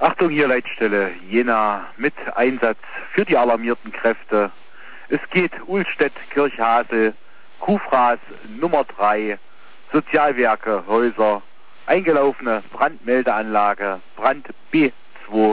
Achtung, hier Leitstelle Jena mit Einsatz für die alarmierten Kräfte. Es geht Uhlstedt, Kirchhasel, Kufraß Nummer 3, Sozialwerke, Häuser, eingelaufene Brandmeldeanlage, Brand B2.